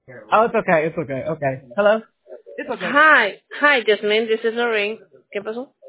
Oh, it's okay. It's okay. Okay. Hello? It's okay. Hi, Jasmine, this is Noreen. ¿Qué pasó?